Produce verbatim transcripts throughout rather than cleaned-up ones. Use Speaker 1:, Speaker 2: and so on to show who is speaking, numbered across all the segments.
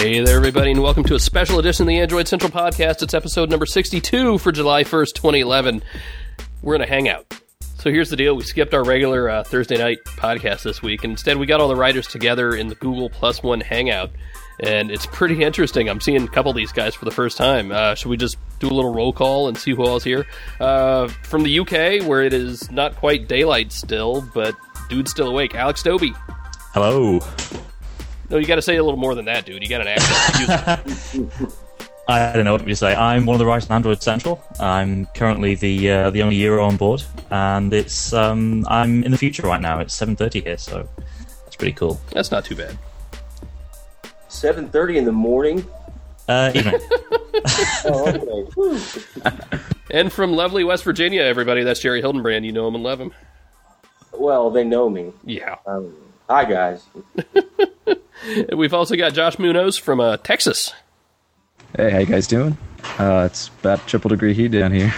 Speaker 1: Hey there, everybody, and welcome to a special edition of the Android Central Podcast. It's episode number sixty-two for July first, twenty eleven. We're in a hangout. So here's the deal. We skipped our regular uh, Thursday night podcast this week, and instead we got all the writers together in the Google Plus One Hangout, and it's pretty interesting. I'm seeing a couple of these guys for the first time. Uh, should we just do a little roll call and see who all's here? Uh, from the U K, where it is not quite daylight still, but dude's still awake, Alex Doby.
Speaker 2: Hello.
Speaker 1: No, you got to say a little more than that, dude. You got an accent.
Speaker 2: I don't know what to say. I'm one of the writers on Android Central. I'm currently the uh, the only Euro on board, and it's um, I'm in the future right now. It's seven thirty here, so that's pretty cool.
Speaker 1: That's not too bad.
Speaker 3: seven thirty in the morning?
Speaker 2: Uh, evening.
Speaker 3: Oh, okay.
Speaker 1: And from lovely West Virginia, everybody, that's Jerry Hildenbrand. You know him and love him.
Speaker 3: Well, they know me.
Speaker 1: Yeah.
Speaker 3: Um, hi, guys.
Speaker 1: We've also got Josh Munoz from uh, Texas.
Speaker 4: Hey, how you guys doing? Uh, it's about triple degree heat down here.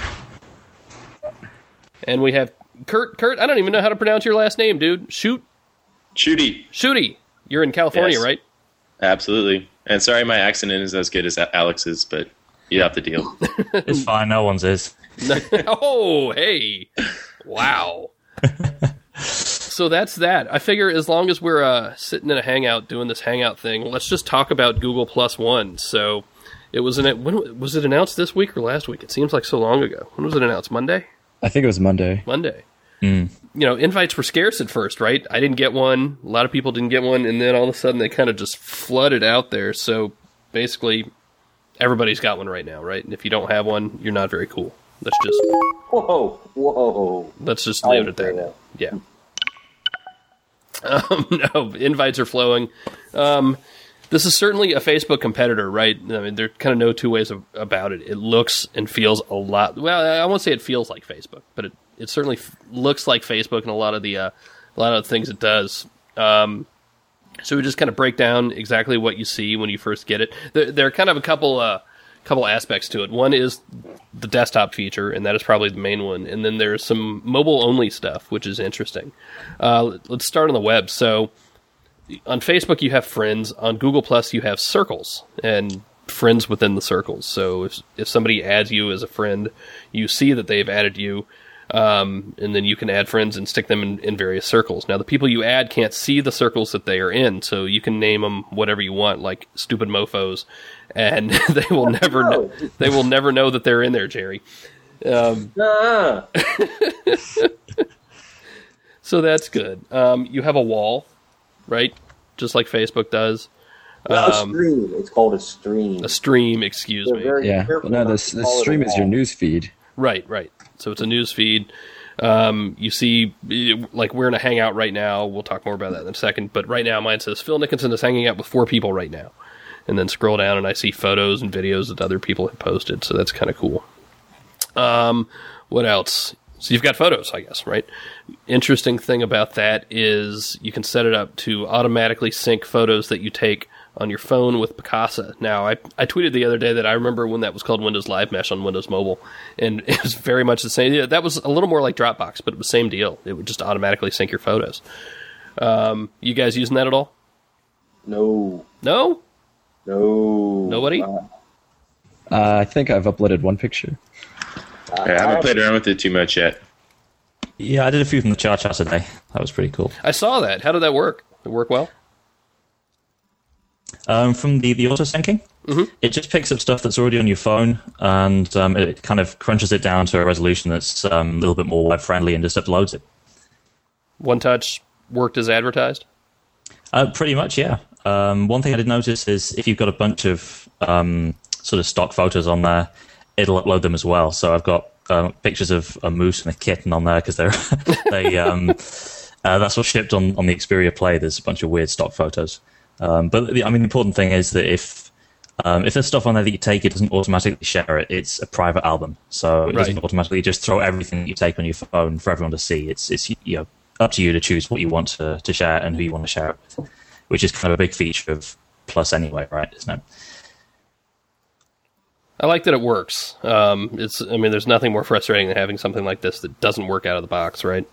Speaker 1: And we have Kurt. Kurt, I don't even know how to pronounce your last name, dude. Shoot.
Speaker 5: Shooty.
Speaker 1: Shooty. You're in California,
Speaker 5: Yes.
Speaker 1: right?
Speaker 5: Absolutely. And sorry my accent isn't as good as Alex's, but you have to deal.
Speaker 2: It's fine. No one's is.
Speaker 1: Oh, hey. Wow. So that's that. I figure as long as we're uh, sitting in a hangout doing this hangout thing, let's just talk about Google Plus One. So it was an, when was it announced this week or last week? It seems like so long ago. When was it announced? Monday?
Speaker 4: I think it was Monday.
Speaker 1: Monday.
Speaker 2: Mm.
Speaker 1: You know, invites were scarce at first, right? I didn't get one. A lot of people didn't get one, and then all of a sudden they kind of just flooded out there. So basically, everybody's got one right now, right? And if you don't have one, you're not very cool. Let's just
Speaker 3: Whoa, whoa.
Speaker 1: let's just
Speaker 3: I
Speaker 1: leave it at
Speaker 3: didn't
Speaker 1: that.
Speaker 3: say
Speaker 1: Yeah. Um, no, invites are flowing. Um, this is certainly a Facebook competitor, right? I mean, there are kind of no two ways of, about it. It looks and feels a lot. Well, I won't say it feels like Facebook, but it, it certainly f- looks like Facebook in a lot of the uh, a lot of the things it does. Um, so we just kind of break down exactly what you see when you first get it. There, there are kind of a couple uh, couple aspects to it. One is the desktop feature, and that is probably the main one. And then there's some mobile-only stuff, which is interesting. Uh, let's start on the web. So on Facebook, you have friends. On Google Plus, you have circles and friends within the circles. So if if somebody adds you as a friend, you see that they've added you, um, and then you can add friends and stick them in, in various circles. Now, the people you add can't see the circles that they are in, so you can name them whatever you want, like stupid mofos, and they will never know, they will never know that they're in there, Jerry. Um,
Speaker 3: Uh-uh.
Speaker 1: so that's good. Um, you have a wall, right? Just like Facebook does.
Speaker 3: Well,
Speaker 1: Um,
Speaker 3: a stream. It's called a stream.
Speaker 1: a stream, excuse
Speaker 3: They're
Speaker 1: me.
Speaker 3: very
Speaker 4: Yeah,
Speaker 3: careful
Speaker 4: but no,
Speaker 3: not
Speaker 4: this
Speaker 3: to
Speaker 4: the
Speaker 3: call it a
Speaker 4: stream is your
Speaker 3: wall.
Speaker 4: news feed.
Speaker 1: Right, right. So it's a news feed. Um, you see, like we're in a hangout right now. We'll talk more about that in a second. But right now, mine says Phil Nickinson is hanging out with four people right now. And then scroll down, and I see photos and videos that other people have posted. So that's kind of cool. Um, what else? So you've got photos, I guess, right? Interesting thing about that is you can set it up to automatically sync photos that you take on your phone with Picasa. Now, I, I tweeted the other day that I remember when that was called Windows Live Mesh on Windows Mobile, and it was very much the same. Yeah, that was a little more like Dropbox, but it was the same deal. It would just automatically sync your photos. Um, you guys using that at all?
Speaker 3: No.
Speaker 1: No?
Speaker 3: No.
Speaker 1: Nobody?
Speaker 3: Uh,
Speaker 4: Uh, I think I've uploaded one picture.
Speaker 5: I haven't played around with it too much yet.
Speaker 2: Yeah, I did a few from the Char Chat today. That was pretty cool.
Speaker 1: I saw that. How did that work? Did it work well?
Speaker 2: Um, from the, the auto syncing,
Speaker 1: mm-hmm.
Speaker 2: It just picks up stuff that's already on your phone, and um, it kind of crunches it down to a resolution that's um, a little bit more web friendly and just uploads it.
Speaker 1: One Touch worked as advertised?
Speaker 2: Uh, pretty much, yeah. Um, one thing I did notice is if you've got a bunch of um, sort of stock photos on there, it'll upload them as well. So I've got uh, pictures of a moose and a kitten on there because they're they um, uh, that's what's shipped on, on the Xperia Play. There's a bunch of weird stock photos. Um, but the, I mean, the important thing is that if um, if there's stuff on there that you take, it doesn't automatically share it. It's a private album, so it
Speaker 1: Right.
Speaker 2: doesn't automatically just throw everything that you take on your phone for everyone to see. It's it's you know up to you to choose what you want to, to share and who you want to share it with, which is kind of a big feature of Plus anyway, right? Isn't it?
Speaker 1: I like that it works. Um, it's, I mean, there's nothing more frustrating than having something like this that doesn't work out of the box, right?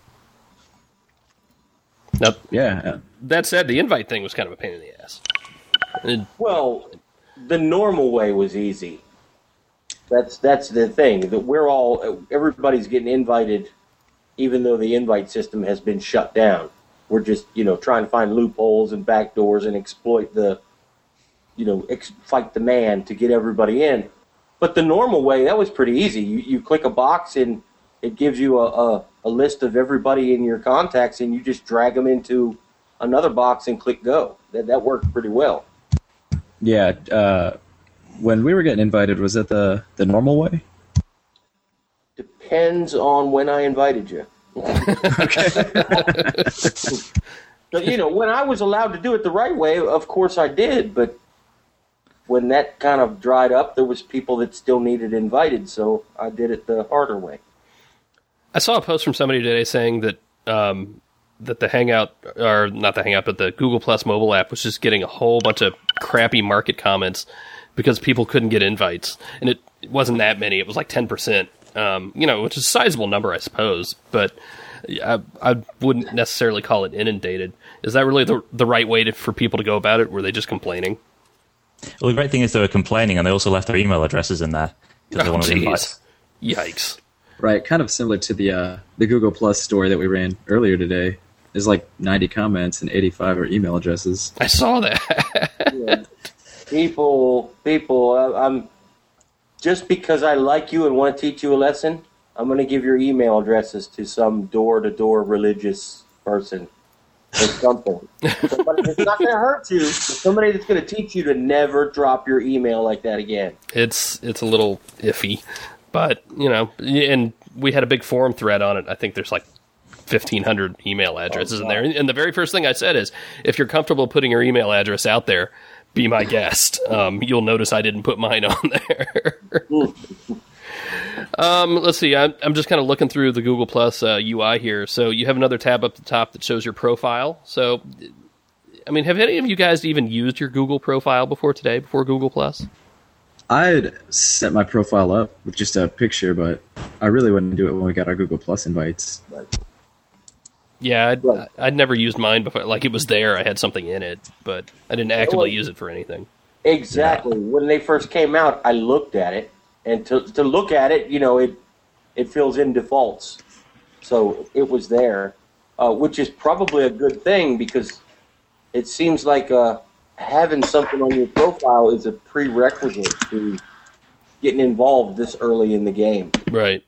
Speaker 1: Now,
Speaker 4: Yeah.
Speaker 1: that said, the invite thing was kind of a pain in the ass. It-
Speaker 3: Well, the normal way was easy. That's that's the thing, that we're all, everybody's getting invited, even though the invite system has been shut down. We're just, you know, trying to find loopholes and backdoors and exploit the, you know, ex- fight the man to get everybody in. But the normal way, that was pretty easy. You you click a box and it gives you a, a, a list of everybody in your contacts, and you just drag them into another box and click go. That that worked pretty well.
Speaker 4: Yeah. Uh, when we were getting invited, was it the, the normal way?
Speaker 3: Depends on when I invited you. But, you know, when I was allowed to do it the right way, of course I did. But when that kind of dried up, there was people that still needed invited, so I did it the harder way.
Speaker 1: I saw a post from somebody today saying that um, that the Hangout, or not the Hangout, but the Google Plus mobile app was just getting a whole bunch of crappy market comments because people couldn't get invites. And it, it wasn't that many. It was like ten percent, um, you know, which is a sizable number, I suppose. But I, I wouldn't necessarily call it inundated. Is that really the, the right way to, for people to go about it? Were they just complaining?
Speaker 2: Well, the great thing is they were complaining, and they also left their email addresses in there because they
Speaker 1: Oh,
Speaker 2: wanted
Speaker 1: geez.
Speaker 2: invites.
Speaker 1: Yikes.
Speaker 4: Right, kind of similar to the uh, the Google Plus story that we ran earlier today. There's like ninety comments and eighty-five are email addresses.
Speaker 1: I saw that.
Speaker 3: Yeah. People, people, I, I'm just because I like you and want to teach you a lesson, I'm going to give your email addresses to some door-to-door religious person or something. Somebody that's not going to hurt you, but somebody that's going to teach you to never drop your email like that again.
Speaker 1: It's it's a little iffy, but you know, and we had a big forum thread on it. I think there's like fifteen hundred email addresses
Speaker 3: Oh,
Speaker 1: in there, and the very first thing I said is, if you're comfortable putting your email address out there, be my guest. Um, you'll notice I didn't put mine on there. um, let's see. I'm, I'm just kind of looking through the Google Plus uh, U I here. So you have another tab up the top that shows your profile. So, I mean, have any of you guys even used your Google profile before today, before Google Plus?
Speaker 4: I'd set my profile up with just a picture, but I really wouldn't do it when we got our Google Plus invites.
Speaker 1: Yeah, I'd,
Speaker 3: Right.
Speaker 1: I'd never used mine before. Like, it was there, I had something in it, but I didn't actively
Speaker 3: Well,
Speaker 1: use it for anything.
Speaker 3: Exactly. When they first came out, I looked at it, and to to look at it, you know, it it fills in defaults, so it was there, uh, which is probably a good thing because it seems like uh, having something on your profile is a prerequisite to getting involved this early in the game.
Speaker 1: Right.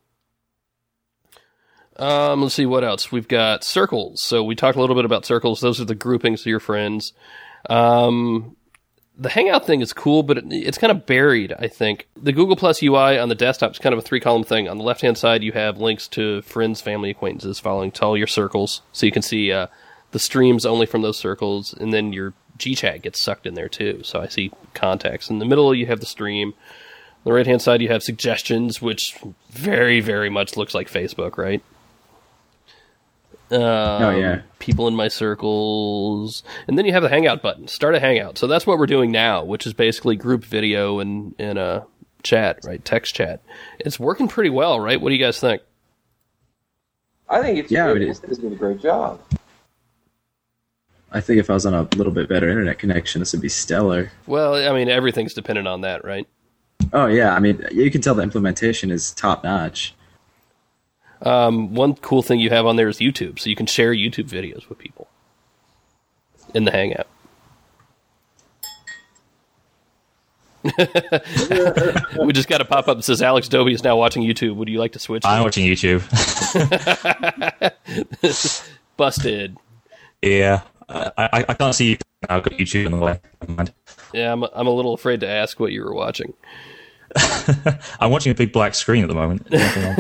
Speaker 1: Um, let's see what else. We've got circles. So we talked a little bit about circles. Those are the groupings of your friends. Um, the Hangout thing is cool, but it, it's kind of buried, I think. The Google Plus U I on the desktop is kind of a three-column thing. On the left-hand side, you have links to friends, family, acquaintances following to all your circles. So you can see uh, the streams only from those circles, and then your G-Chat gets sucked in there, too. So I see contacts. In the middle, you have the stream. On the right-hand side, you have suggestions, which very, very much looks like Facebook, right? Um,
Speaker 4: Oh, yeah.
Speaker 1: People in my circles. And then you have the Hangout button. Start a Hangout. So that's what we're doing now, which is basically group video and, and uh, chat, right? Text chat. It's working pretty well, right? What do you guys think?
Speaker 3: I think it's
Speaker 4: Yeah,
Speaker 3: good.
Speaker 4: it is.
Speaker 3: It's doing a great job.
Speaker 4: I think if I was on a little bit better internet connection, this would be stellar.
Speaker 1: Well, I mean, everything's dependent on that, right?
Speaker 4: Oh, yeah. I mean, you can tell the implementation is top-notch.
Speaker 1: Um, one cool thing you have on there is YouTube, so you can share YouTube videos with people in the Hangout. We just got a pop-up that says, Alex Dobie is now watching YouTube. Would you like to switch?
Speaker 2: I'm watching YouTube.
Speaker 1: Busted.
Speaker 2: Yeah, I, I, I can't see you. I've got YouTube in the way. Never mind.
Speaker 1: Yeah, I'm, I'm a little afraid to ask what you were watching.
Speaker 2: I'm watching a big black screen at the moment.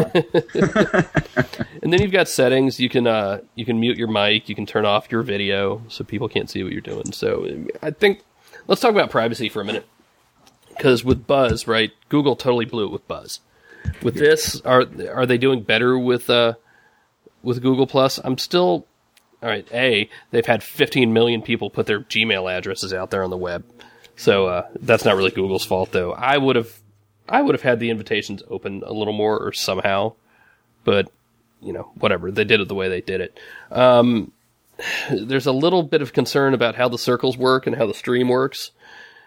Speaker 1: And then you've got settings. You can uh, you can mute your mic. You can turn off your video so people can't see what you're doing. So I think let's talk about privacy for a minute. Because with Buzz, right? Google totally blew it with Buzz. With this, are are they doing better with uh, with Google Plus? I'm still all right. A, they've had fifteen million people put their Gmail addresses out there on the web, so uh, that's not really Google's fault, though. I would have I would have had the invitations open a little more or somehow, but you know, whatever. They did it the way they did it. Um, there's a little bit of concern about how the circles work and how the stream works.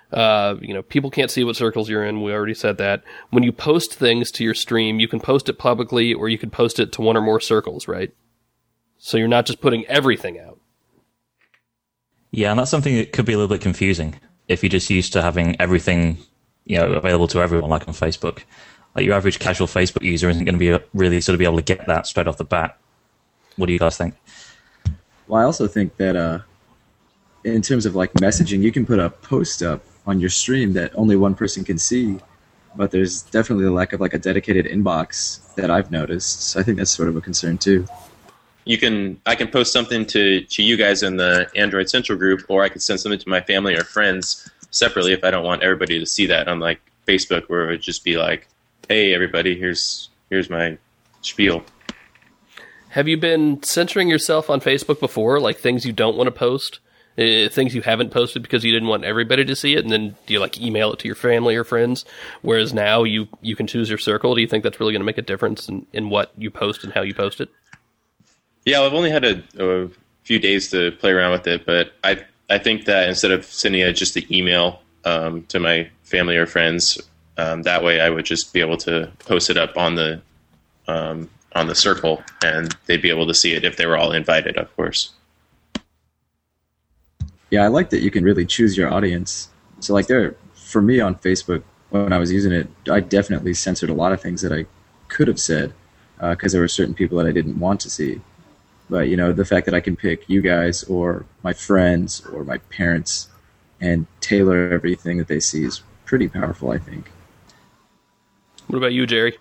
Speaker 1: Uh, you know, people can't see what circles you're in. We already said that. When you post things to your stream, you can post it publicly or you can post it to one or more circles, right? So you're not just putting everything out.
Speaker 2: Yeah, and that's something that could be a little bit confusing if you're just used to having everything, you know, available to everyone, like on Facebook. Like your average casual Facebook user isn't going to be really sort of be able to get that straight off the bat. What do you guys think?
Speaker 4: Well, I also think that uh, in terms of like messaging, you can put a post up on your stream that only one person can see, but there's definitely a lack of like a dedicated inbox that I've noticed. So I think that's sort of a concern too.
Speaker 5: You can, I can post something to, to you guys in the Android Central group, or I could send something to my family or friends separately if I don't want everybody to see that. Unlike Facebook, where it would just be like, "Hey, everybody, here's here's my spiel."
Speaker 1: Have you been censoring yourself on Facebook before, like things you don't want to post? Uh, things you haven't posted because you didn't want everybody to see it, and then do you like email it to your family or friends? Whereas now you, you can choose your circle. Do you think that's really going to make a difference in, in what you post and how you post it?
Speaker 5: Yeah, I've only had a, a few days to play around with it, but I I think that instead of sending it just the email um, to my family or friends, um, that way I would just be able to post it up on the um, on the circle, and they'd be able to see it if they were all invited, of course.
Speaker 4: Yeah, I like that you can really choose your audience. So like there, for me on Facebook, when I was using it, I definitely censored a lot of things that I could have said because uh, there were certain people that I didn't want to see. But, you know, the fact that I can pick you guys or my friends or my parents and tailor everything that they see is pretty powerful, I think.
Speaker 1: What about you, Jerry?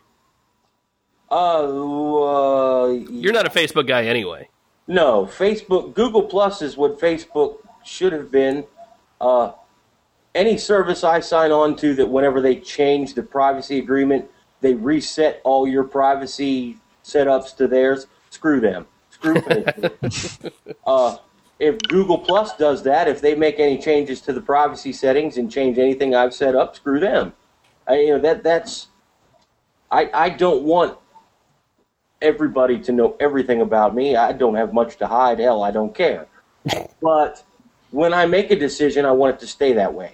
Speaker 3: Uh, uh,
Speaker 1: You're not a Facebook guy anyway.
Speaker 3: No, Facebook, Google Plus is what Facebook should have been. Uh, any service I sign on to that whenever they change the privacy agreement, they reset all your privacy setups to theirs, screw them. Screw Facebook. uh, if Google Plus does that, if they make any changes to the privacy settings and change anything I've set up, screw them. I, you know that that's. I I don't want everybody to know everything about me. I don't have much to hide. Hell, I don't care. But when I make a decision, I want it to stay that way.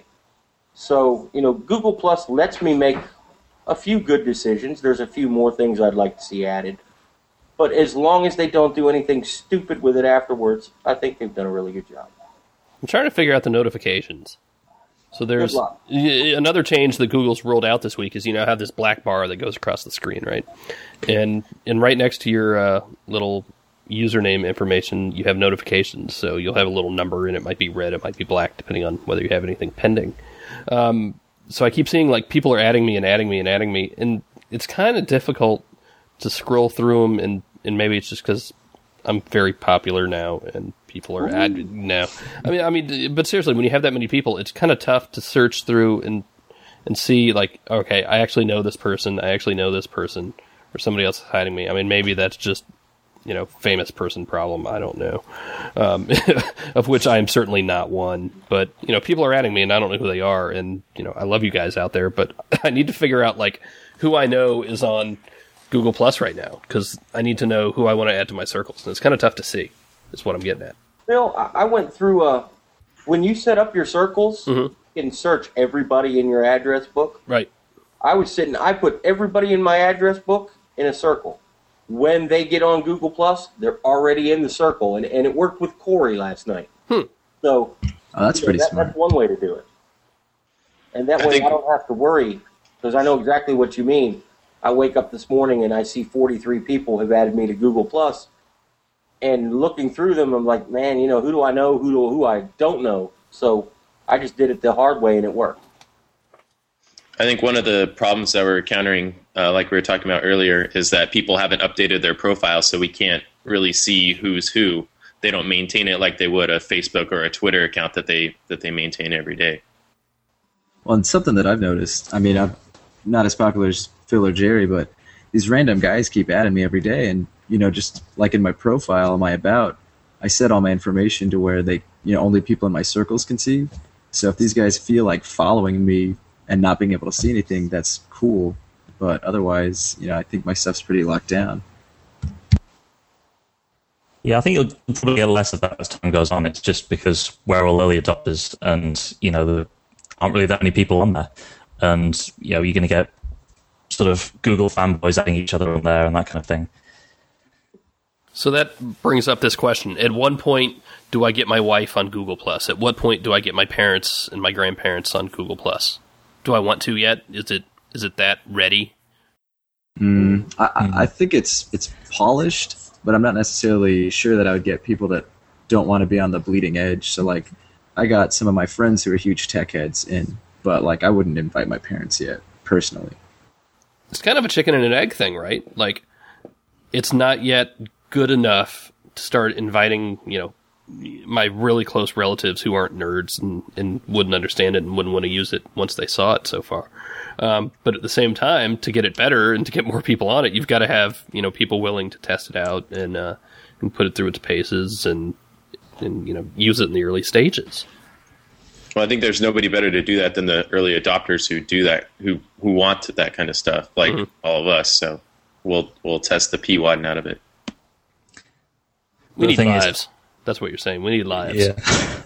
Speaker 3: So, you know, Google Plus lets me make a few good decisions. There's a few more things I'd like to see added. But as long as they don't do anything stupid with it afterwards, I think they've done a really good job.
Speaker 1: I'm trying to figure out the notifications. So there's y- another change that Google's rolled out this week is you now have this black bar that goes across the screen, right? And and right next to your uh, little username information, you have notifications. So you'll have a little number, and it might be red, it might be black, depending on whether you have anything pending. Um, so I keep seeing like people are adding me and adding me and adding me, and it's kind of difficult to scroll through them, and, and maybe it's just because I'm very popular now, and people are ad now. I mean, I mean, but seriously, when you have that many people, it's kind of tough to search through and and see like, okay, I actually know this person, I actually know this person, or somebody else is hiding me. I mean, maybe that's just, you know, famous person problem. I don't know, um, of which I am certainly not one. But you know, people are adding me, and I don't know who they are. And you know, I love you guys out there, but I need to figure out like who I know is on Google Plus right now, because I need to know who I want to add to my circles, and it's kind of tough to see. Is what I'm getting at.
Speaker 3: Bill, I went through uh when you set up your circles,
Speaker 1: mm-hmm.
Speaker 3: you can search everybody in your address book.
Speaker 1: Right.
Speaker 3: I was sitting, I put everybody in my address book in a circle. When they get on Google Plus, they're already in the circle, and, and it worked with Corey last night.
Speaker 1: Hmm.
Speaker 3: So
Speaker 4: oh, that's
Speaker 3: you know,
Speaker 4: pretty
Speaker 3: that,
Speaker 4: smart.
Speaker 3: That's one way to do it, and that
Speaker 5: I
Speaker 3: way
Speaker 5: think-
Speaker 3: I don't have to worry because I know exactly what you mean. I wake up this morning and I see forty-three people have added me to Google Plus, and looking through them, I'm like, man, you know, who do I know, who do who I don't know? So I just did it the hard way, and it worked.
Speaker 5: I think one of the problems that we're encountering, uh, like we were talking about earlier, is that people haven't updated their profile, so we can't really see who's who. They don't maintain it like they would a Facebook or a Twitter account that they that they maintain every day.
Speaker 4: Well, and something that I've noticed, I mean, I'm not as popular as Phil or Jerry, but these random guys keep adding me every day. And, you know, just like in my profile, my about, I set all my information to where they, you know, only people in my circles can see. So if these guys feel like following me and not being able to see anything, that's cool. But otherwise, you know, I think my stuff's pretty locked down.
Speaker 2: Yeah, I think you'll probably get less of that as time goes on. It's just because we're all early adopters, and you know, the aren't really that many people on there. And, you know, you're going to get sort of Google fanboys adding each other on there and that kind of thing.
Speaker 1: So that brings up this question. At one point, do I get my wife on Google Plus? At what point do I get my parents and my grandparents on Google Plus? Do I want to yet? Is it is it that ready?
Speaker 4: Mm, I, I think it's it's polished, but I'm not necessarily sure that I would get people that don't want to be on the bleeding edge. So, like, I got some of my friends who are huge tech heads in, but, like, I wouldn't invite my parents yet, personally.
Speaker 1: It's kind of a chicken and an egg thing, right? Like, it's not yet good enough to start inviting, you know, my really close relatives who aren't nerds and, and wouldn't understand it and wouldn't want to use it once they saw it so far. Um, but at the same time, to get it better and to get more people on it, you've got to have, you know, people willing to test it out and uh, and put it through its paces and and you know use it in the early stages.
Speaker 5: Well, I think there's nobody better to do that than the early adopters who do that, who who want that kind of stuff, like mm-hmm. all of us. So we'll we'll test the P one out of it.
Speaker 1: We need lives. Is, That's what you're saying. We need lives.
Speaker 2: Yeah.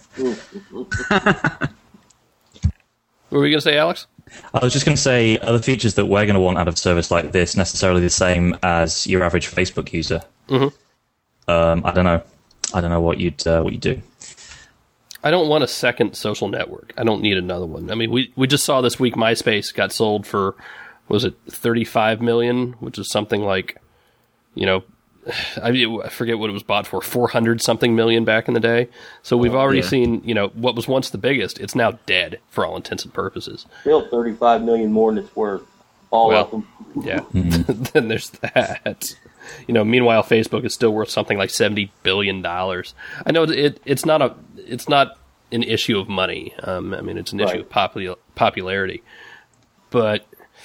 Speaker 1: What were you going to say, Alex?
Speaker 2: I was just going to say, are the features that we're going to want out of a service like this necessarily the same as your average Facebook user?
Speaker 1: Mm-hmm.
Speaker 2: Um, I don't know. I don't know what you'd uh, what you do.
Speaker 1: I don't want a second social network. I don't need another one. I mean, we we just saw this week MySpace got sold for, was it thirty-five million dollars, which is something like, you know, I, mean, I forget what it was bought for, four hundred something million back in the day. So we've already yeah. seen, you know, what was once the biggest. It's now dead for all intents and purposes.
Speaker 3: Still thirty-five million more than it's worth. All
Speaker 1: well,
Speaker 3: of them.
Speaker 1: Yeah. Then there's that. You know, meanwhile, Facebook is still worth something like seventy billion dollars. I know it, it's not a, it's not an issue of money. Um, I mean, it's an issue right. of popul- popularity. But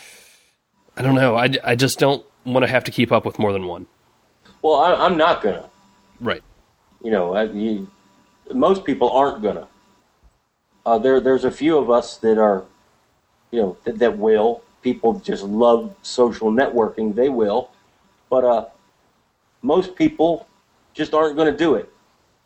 Speaker 1: I don't know. I, I just don't want to have to keep up with more than one.
Speaker 3: Well, I, I'm not gonna.
Speaker 1: Right.
Speaker 3: You know, I, you, most people aren't gonna. Uh, there, there's a few of us that are, you know, that, that will. People just love social networking. They will, but uh, most people just aren't going to do it.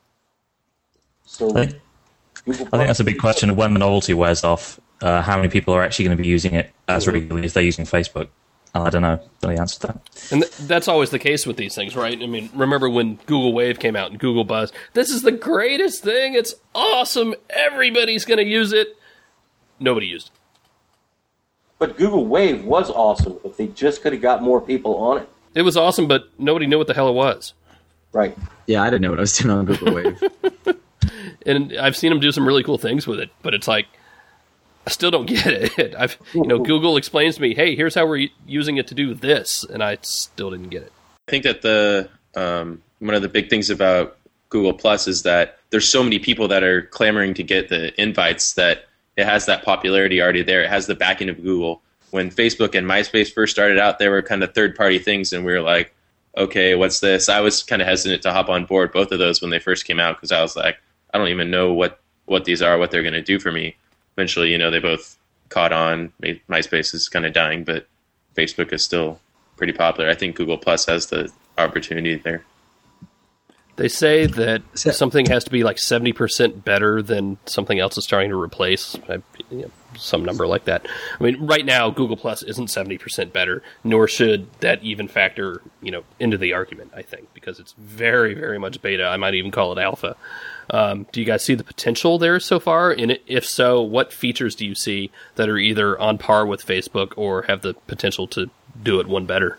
Speaker 3: So,
Speaker 2: I think, I think that's a big question of when the novelty wears off. Uh, how many people are actually going to be using it as regularly as they're using Facebook? I don't know. Don't know the answer to that.
Speaker 1: And th- that's always the case with these things, right? I mean, remember when Google Wave came out and Google Buzz? This is the greatest thing. It's awesome. Everybody's going to use it. Nobody used it.
Speaker 3: But Google Wave was awesome if they just could have got more people on it.
Speaker 1: It was awesome, but nobody knew what the hell it was.
Speaker 3: Right.
Speaker 4: Yeah, I didn't know what I was doing on Google Wave.
Speaker 1: And I've seen them do some really cool things with it, but it's like, I still don't get it. I've, you know, Google explains to me, hey, here's how we're using it to do this, and I still didn't get it.
Speaker 5: I think that the um, one of the big things about Google Plus is that there's so many people that are clamoring to get the invites that it has that popularity already there. It has the backing of Google. When Facebook and MySpace first started out, they were kind of third-party things, and we were like, okay, what's this? I was kind of hesitant to hop on board both of those when they first came out because I was like, I don't even know what, what these are, what they're going to do for me. Eventually, you know, they both caught on. MySpace is kind of dying, but Facebook is still pretty popular. I think Google Plus has the opportunity there.
Speaker 1: They say that something has to be like seventy percent better than something else is starting to replace. I, you know, some number like that. I mean, right now, Google Plus isn't seventy percent better, nor should that even factor, you know, into the argument, I think, because it's very, very much beta. I might even call it alpha. Um, do you guys see the potential there so far? And if so, what features do you see that are either on par with Facebook or have the potential to do it one better?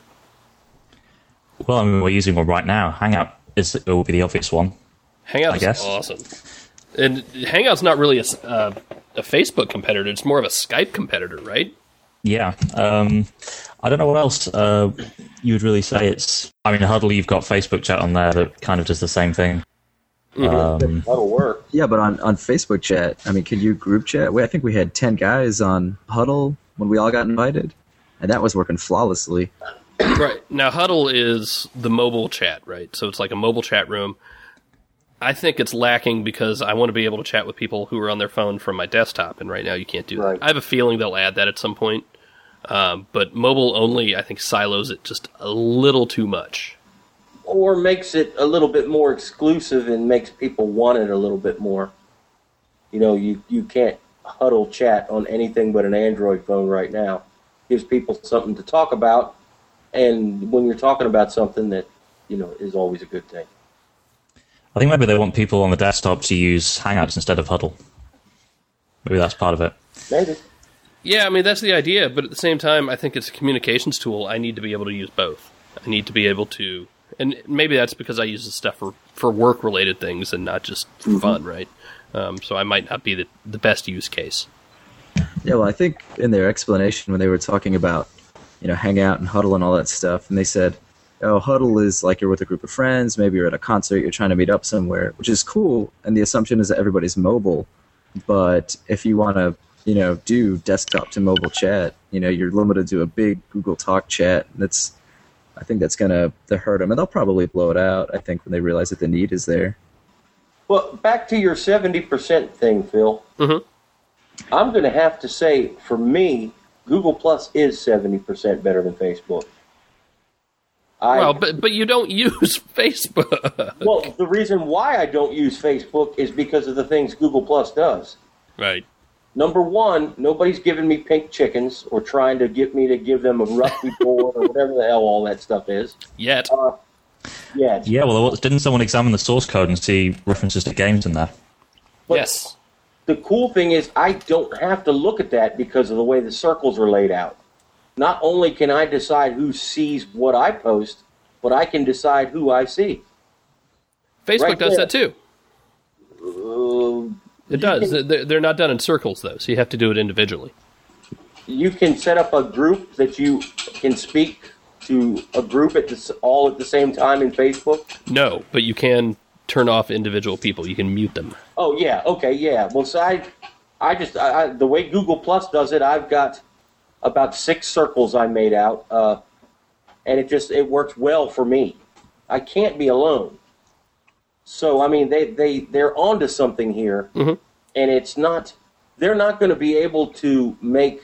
Speaker 2: Well, I mean, we're using one right now. Hangout is it will be the obvious one.
Speaker 1: Hangout
Speaker 2: I
Speaker 1: is
Speaker 2: guess.
Speaker 1: awesome. And Hangout's not really a, uh, a Facebook competitor. It's more of a Skype competitor, right?
Speaker 2: Yeah. Um, I don't know what else uh, you would really say. It's. I mean, Huddle, you've got Facebook chat on there that kind of does the same thing.
Speaker 3: Mm-hmm. Um, That'll work.
Speaker 4: Yeah, but on, on Facebook chat, I mean, can you group chat? Wait, I think we had ten guys on Huddle when we all got invited, and that was working flawlessly.
Speaker 1: Right. Now, Huddle is the mobile chat, right? So it's like a mobile chat room. I think it's lacking because I want to be able to chat with people who are on their phone from my desktop, and right now you can't do
Speaker 3: right.
Speaker 1: that. I have a feeling they'll add that at some point. Um, but mobile only, I think, silos it just a little too much.
Speaker 3: Or makes it a little bit more exclusive and makes people want it a little bit more. You know, you, you can't Huddle chat on anything but an Android phone right now. Gives people something to talk about, and when you're talking about something that, you know, is always a good thing.
Speaker 2: I think maybe they want people on the desktop to use Hangouts instead of Huddle. Maybe that's part of it.
Speaker 3: Maybe.
Speaker 1: Yeah, I mean, that's the idea, but at the same time, I think it's a communications tool. I need to be able to use both. I need to be able to, and maybe that's because I use this stuff for, for work-related things and not just for mm-hmm. fun, right? Um, so I might not be the, the best use case.
Speaker 4: Yeah, well, I think in their explanation when they were talking about, you know, Hangout and Huddle and all that stuff, and they said, oh, Huddle is like you're with a group of friends, maybe you're at a concert, you're trying to meet up somewhere, which is cool, and the assumption is that everybody's mobile, but if you want to, you know, do desktop to mobile chat, you know, you're limited to a big Google Talk chat. That's, I think that's going to hurt them, and they'll probably blow it out, I think, when they realize that the need is there.
Speaker 3: Well, back to your seventy percent thing, Phil. Mm-hmm. I'm going to have to say, for me, Google Plus is seventy percent better than Facebook. I,
Speaker 1: well, but but you don't use Facebook.
Speaker 3: Well, the reason why I don't use Facebook is because of the things Google Plus does.
Speaker 1: Right.
Speaker 3: Number one, nobody's giving me pink chickens or trying to get me to give them a rusty board or whatever the hell all that stuff is.
Speaker 1: Yet.
Speaker 3: Uh, yet.
Speaker 2: Yeah, well, didn't someone examine the source code and see references to games in there?
Speaker 3: But
Speaker 1: yes.
Speaker 3: The cool thing is I don't have to look at that because of the way the circles are laid out. Not only can I decide who sees what I post, but I can decide who I see.
Speaker 1: Facebook
Speaker 3: right
Speaker 1: does
Speaker 3: there.
Speaker 1: that too.
Speaker 3: Uh,
Speaker 1: it does.
Speaker 3: Can,
Speaker 1: They're not done in circles, though, so you have to do it individually.
Speaker 3: You can set up a group that you can speak to a group at the, all at the same time in Facebook?
Speaker 1: No, but you can turn off individual people. You can mute them.
Speaker 3: Oh, yeah. Okay, yeah. Well, so I, I just, I, I, the way Google Plus does it, I've got about six circles I made out, uh, and it just, it works well for me. I can't be alone. So, I mean, they, they, they're onto something here, mm-hmm. and it's not, they're not going to be able to make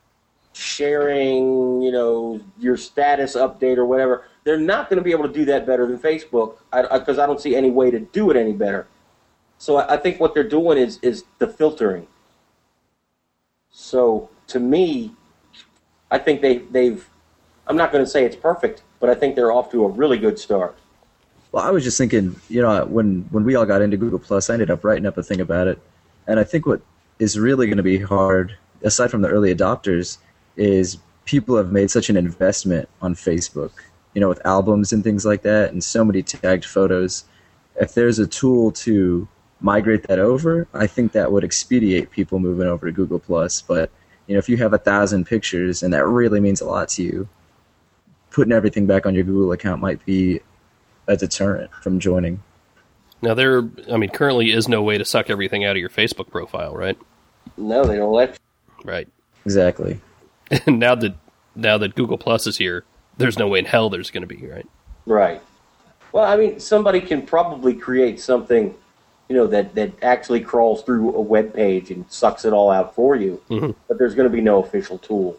Speaker 3: sharing, you know, your status update or whatever, they're not going to be able to do that better than Facebook, because I, I, I don't see any way to do it any better. So I, I think what they're doing is, is the filtering. So, to me, I think they, they've, I'm not going to say it's perfect, but I think they're off to a really good start.
Speaker 4: Well, I was just thinking, you know, when, when we all got into Google Plus, I ended up writing up a thing about it. And I think what is really going to be hard, aside from the early adopters, is people have made such an investment on Facebook, you know, with albums and things like that, and so many tagged photos. If there's a tool to migrate that over, I think that would expedite people moving over to Google Plus. But, you know, if you have a thousand pictures and that really means a lot to you, putting everything back on your Google account might be a deterrent from joining.
Speaker 1: Now, there, I mean, currently is no way to suck everything out of your Facebook profile, right?
Speaker 3: No, they don't let you.
Speaker 1: Right.
Speaker 4: Exactly.
Speaker 1: And now that now that Google Plus is here, there's no way in hell there's going to be, right?
Speaker 3: Right. Well, I mean, somebody can probably create something, you know, that, that actually crawls through a web page and sucks it all out for you. Mm-hmm. But there's going to be no official tool.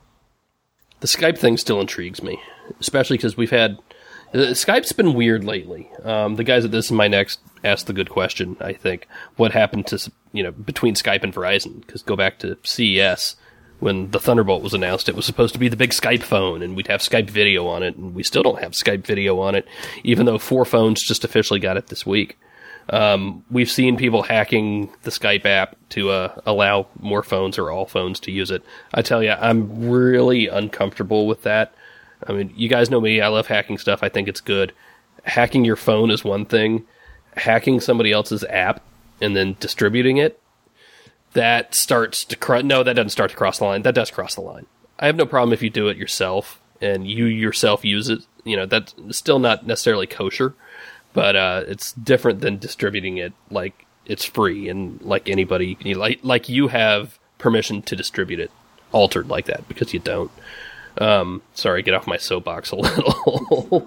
Speaker 1: The Skype thing still intrigues me, especially because we've had... Uh, Skype's been weird lately. Um, the guys at This Is My Next asked the good question, I think. What happened to, you know, between Skype and Verizon? Because go back to C E S, when the Thunderbolt was announced, it was supposed to be the big Skype phone, and we'd have Skype video on it, and we still don't have Skype video on it, even though four phones just officially got it this week. Um, we've seen people hacking the Skype app to uh, allow more phones or all phones to use it. I tell you, I'm really uncomfortable with that. I mean, you guys know me. I love hacking stuff. I think it's good. Hacking your phone is one thing. Hacking somebody else's app and then distributing it, that starts to cross... No, that doesn't start to cross the line. That does cross the line. I have no problem if you do it yourself and you yourself use it. You know, that's still not necessarily kosher, but uh, it's different than distributing it like it's free and like anybody... Like, like you have permission to distribute it altered like that, because you don't. Um, sorry, get off my soapbox a little.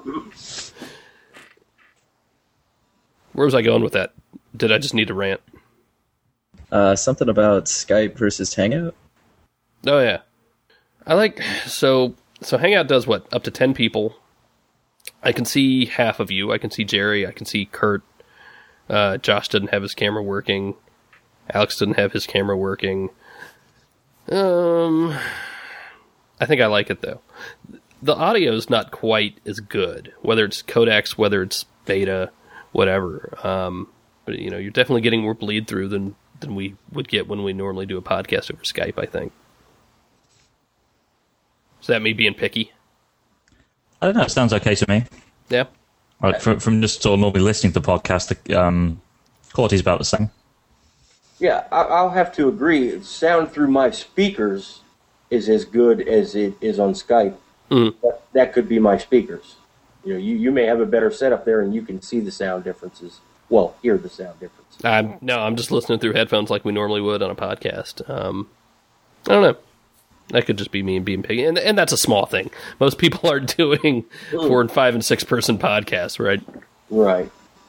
Speaker 1: Where was I going with that? Did I just need to rant?
Speaker 4: Uh, something about Skype versus Hangout?
Speaker 1: Oh, yeah. I like... So, so Hangout does what? Up to ten people. I can see half of you. I can see Jerry. I can see Kurt. Uh, Josh doesn't have his camera working. Alex didn't have his camera working. Um, I think I like it, though. The audio is not quite as good, whether it's codecs, whether it's beta, whatever. Um, but, you know, you're definitely getting more bleed through than, than we would get when we normally do a podcast over Skype, I think. Is that me being picky?
Speaker 2: I don't know. It sounds okay to me.
Speaker 1: Yeah.
Speaker 2: Right, from, from just sort of normally listening to the podcast, the um, quality's about the same.
Speaker 3: Yeah, I, I'll have to agree. Sound through my speakers is as good as it is on Skype.
Speaker 1: Mm.
Speaker 3: That, that could be my speakers. You know, you, you may have a better setup there, and you can see the sound differences. Well, hear the sound difference.
Speaker 1: I'm, no, I'm just listening through headphones like we normally would on a podcast. Um, I don't know. That could just be me being picky. And, and that's a small thing. Most people are doing mm. four and five and six person podcasts, right?
Speaker 3: Right.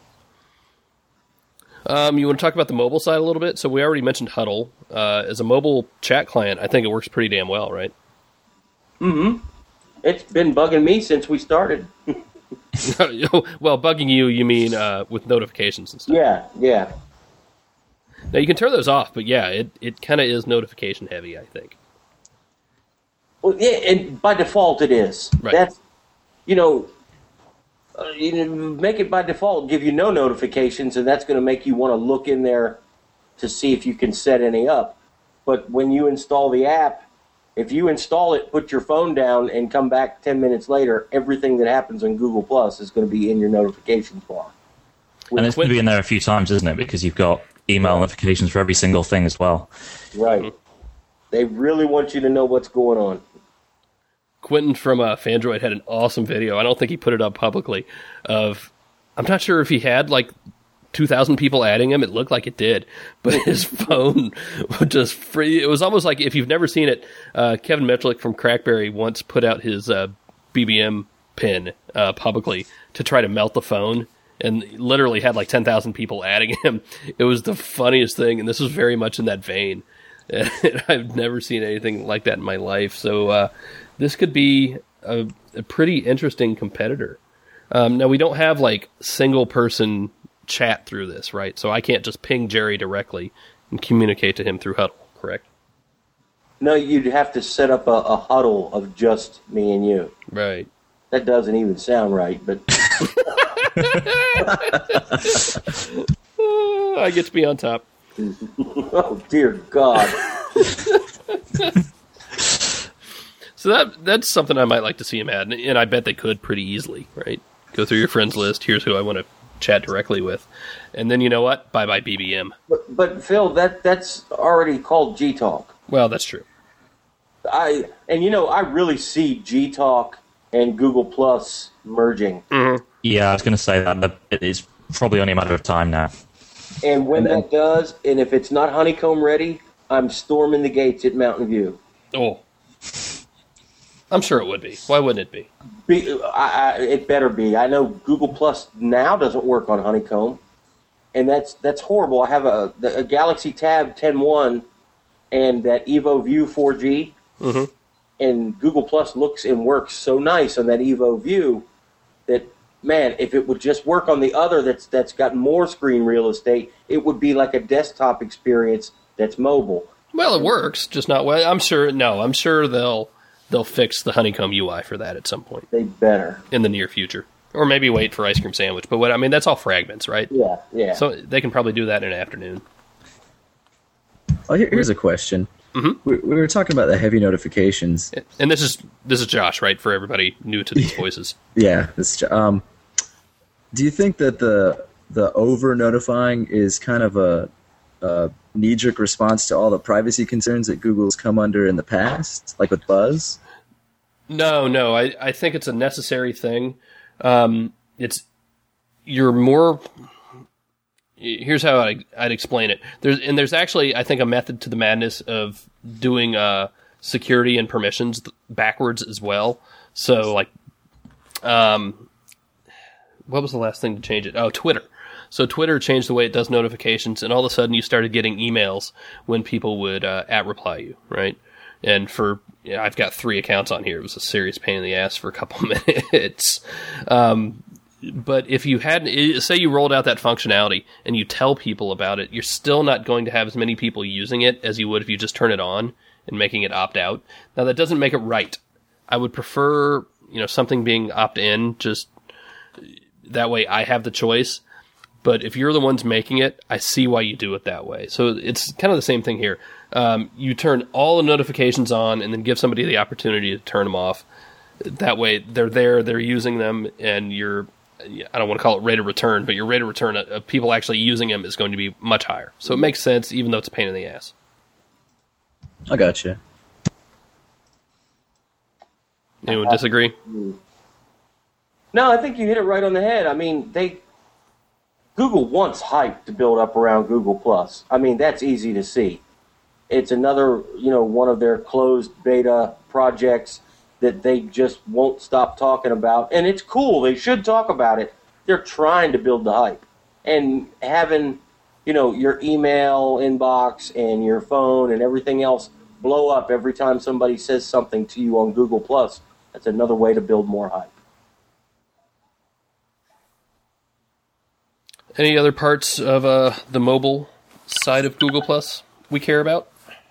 Speaker 1: Um, you want to talk about the mobile side a little bit? So we already mentioned Huddle. Uh, as a mobile chat client, I think it works pretty damn well, right?
Speaker 3: Mm-hmm. It's been bugging me since we started.
Speaker 1: Well, bugging you, you mean uh, with notifications and stuff.
Speaker 3: Yeah, yeah.
Speaker 1: Now, you can turn those off, but yeah, it, it kind of is notification heavy, I think.
Speaker 3: Well, yeah, and by default it is.
Speaker 1: Right.
Speaker 3: That's, you know, uh, you know, make it by default, give you no notifications, and that's going to make you want to look in there to see if you can set any up. But when you install the app, if you install it, put your phone down, and come back ten minutes later, everything that happens on Google Plus is going to be in your notifications bar.
Speaker 2: And it's going to be in there a few times, isn't it? Because you've got email notifications for every single thing as well.
Speaker 3: Right. Mm-hmm. They really want you to know what's going on.
Speaker 1: Quentin from uh, Fandroid had an awesome video. I don't think he put it up publicly. Of, I'm not sure if he had like two thousand people adding him. It looked like it did, but his phone would just free. It was almost like, if you've never seen it, uh, Kevin Metlick from Crackberry once put out his uh, B B M pin uh, publicly to try to melt the phone, and literally had like ten thousand people adding him. It was the funniest thing, and this was very much in that vein. I've never seen anything like that in my life. So uh, this could be a, a pretty interesting competitor. Um, now, we don't have like single person chat through this, right? So I can't just ping Jerry directly and communicate to him through Huddle, correct?
Speaker 3: No, you'd have to set up a, a huddle of just me and you.
Speaker 1: Right.
Speaker 3: That doesn't even sound right, but...
Speaker 1: uh, I get to be on top.
Speaker 3: Oh, dear God.
Speaker 1: So that that's something I might like to see him add, and, and I bet they could pretty easily, right? Go through your friends list, here's who I want to chat directly with. And then, you know what? Bye-bye B B M.
Speaker 3: But, but Phil, that that's already called G-Talk.
Speaker 1: Well, that's true.
Speaker 3: I And, you know, I really see G-Talk and Google Plus merging.
Speaker 1: Mm-hmm.
Speaker 2: Yeah, I was going to say that, but it's probably only a matter of time now.
Speaker 3: And when
Speaker 4: And then-
Speaker 3: that does, and if it's not honeycomb ready, I'm storming the gates at Mountain View.
Speaker 1: Oh. I'm sure it would be. Why wouldn't it be?
Speaker 3: Be, I, I, it better be. I know Google Plus now doesn't work on honeycomb, and that's that's horrible. I have a, a Galaxy Tab ten one and that Evo View four G,
Speaker 1: Mm-hmm.
Speaker 3: and Google Plus looks and works so nice on that Evo View that, man, if it would just work on the other that's that's got more screen real estate, it would be like a desktop experience that's mobile.
Speaker 1: Well, it works, just not well. I'm sure. No, I'm sure they'll they'll fix the honeycomb U I for that at some point
Speaker 3: They better.
Speaker 1: in the near future, or maybe wait for Ice Cream Sandwich. But what I mean, that's all fragments, right?
Speaker 3: Yeah, yeah.
Speaker 1: So they can probably do that in an afternoon.
Speaker 4: Oh, here, here's a question.
Speaker 1: Mhm.
Speaker 4: We, we were talking about the heavy notifications.
Speaker 1: And this is this is Josh, right? For everybody new to these voices.
Speaker 4: Yeah. This, um, do you think that the the over notifying is kind of a, a knee-jerk response to all the privacy concerns that Google's come under in the past, like with Buzz?
Speaker 1: No, no. I, I think it's a necessary thing. Um, it's you're more. Here's how I, I'd explain it. There's and there's actually, I think, a method to the madness of doing uh, security and permissions backwards as well. So, like, um, what was the last thing to change it? Oh, Twitter. So Twitter changed the way it does notifications, and all of a sudden you started getting emails when people would uh, at reply you, right? And for you know, I've got three accounts on here. It was a serious pain in the ass for a couple minutes. Um, But if you hadn't, say you rolled out that functionality and you tell people about it, you're still not going to have as many people using it as you would if you just turn it on and making it opt out. Now that doesn't make it right. I would prefer, you know, something being opt in, just that way I have the choice. But if you're the ones making it, I see why you do it that way. So it's kind of the same thing here. Um, you turn all the notifications on and then give somebody the opportunity to turn them off. That way they're there, they're using them, and you're, I don't want to call it rate of return, but your rate of return of people actually using them is going to be much higher. So it makes sense, even though it's a pain in the ass.
Speaker 4: I gotcha.
Speaker 1: Anyone disagree?
Speaker 3: No, I think you hit it right on the head. I mean, they Google wants hype to build up around Google Plus. I mean, that's easy to see. It's another, you know, one of their closed beta projects that they just won't stop talking about. And it's cool. They should talk about it. They're trying to build the hype. And having, you know, your email inbox and your phone and everything else blow up every time somebody says something to you on Google Plus, that's another way to build more hype.
Speaker 1: Any other parts of uh, the mobile side of Google Plus we care about?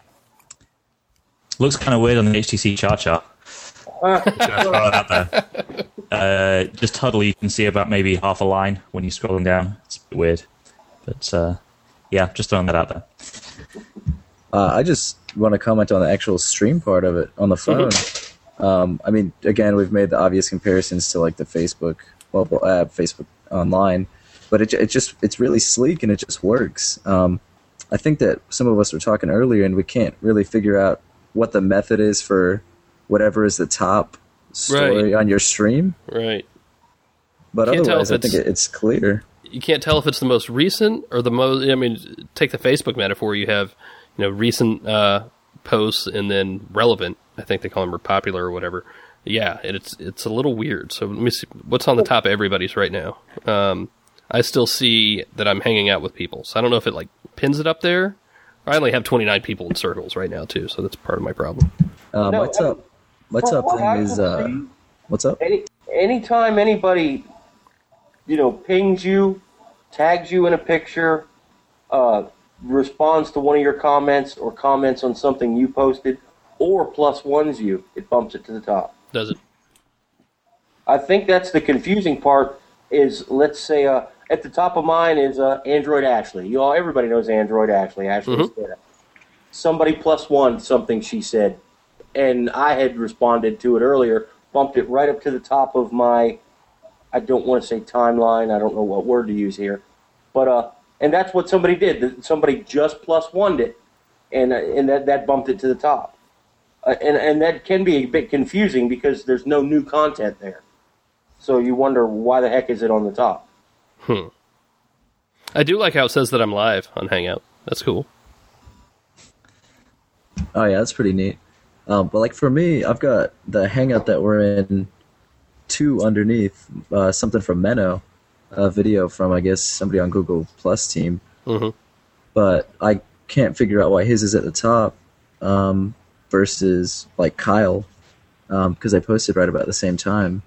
Speaker 2: Looks kind of weird on the H T C chart chart. Out there. Uh, just Huddle, you can see about maybe half a line when you're scrolling down. It's a bit weird. But uh, yeah, just throwing that out there.
Speaker 4: Uh, I just want to comment on the actual stream part of it on the phone. um, I mean, again, we've made the obvious comparisons to like the Facebook mobile app, Facebook Online, but it it just it's really sleek and it just works. Um, I think that some of us were talking earlier, and we can't really figure out what the method is for whatever is the top story
Speaker 1: right.
Speaker 4: on your stream.
Speaker 1: Right.
Speaker 4: But
Speaker 1: Can't
Speaker 4: otherwise,
Speaker 1: tell
Speaker 4: I
Speaker 1: if
Speaker 4: think
Speaker 1: it's-
Speaker 4: it, it's clear.
Speaker 1: You can't tell if it's the most recent or the most. I mean, take the Facebook metaphor. You have, you know, recent uh, posts and then relevant. I think they call them or popular or whatever. Yeah, and it's it's a little weird. So let me see what's on the top of everybody's right now. Um, I still see that I'm hanging out with people, so I don't know if it like pins it up there. I only have twenty-nine people in circles right now too, so that's part of my problem.
Speaker 4: Uh,
Speaker 3: No,
Speaker 4: what's up? What's
Speaker 3: from
Speaker 4: up
Speaker 3: what I
Speaker 4: thing is
Speaker 3: can
Speaker 4: uh,
Speaker 3: see,
Speaker 4: what's up?
Speaker 3: Any anytime anybody, you know, pings you, tags you in a picture, uh, responds to one of your comments or comments on something you posted, or plus ones you, it bumps it to the top.
Speaker 1: Does it?
Speaker 3: I think that's the confusing part. Is let's say uh, at the top of mine is uh, Android Ashley. You all, everybody knows Android Ashley. Ashley
Speaker 1: Mm-hmm.
Speaker 3: said somebody plus one something she said, and I had responded to it earlier. Bumped it right up to the top of my. I don't want to say timeline. I don't know what word to use here, but uh, and that's what somebody did. Somebody just plus one'd it, and uh, and that that bumped it to the top, uh, and and that can be a bit confusing because there's no new content there. So you wonder why the heck is it on the top?
Speaker 1: Hmm. I do like how it says that I'm live on Hangout. That's cool.
Speaker 4: Oh yeah, that's pretty neat. Um, but like for me, I've got the Hangout that we're in two underneath, uh, something from Menno, a video from I guess somebody on Google Plus team.
Speaker 1: Mm-hmm.
Speaker 4: But I can't figure out why his is at the top um, versus like Kyle, because um, I posted right about the same time.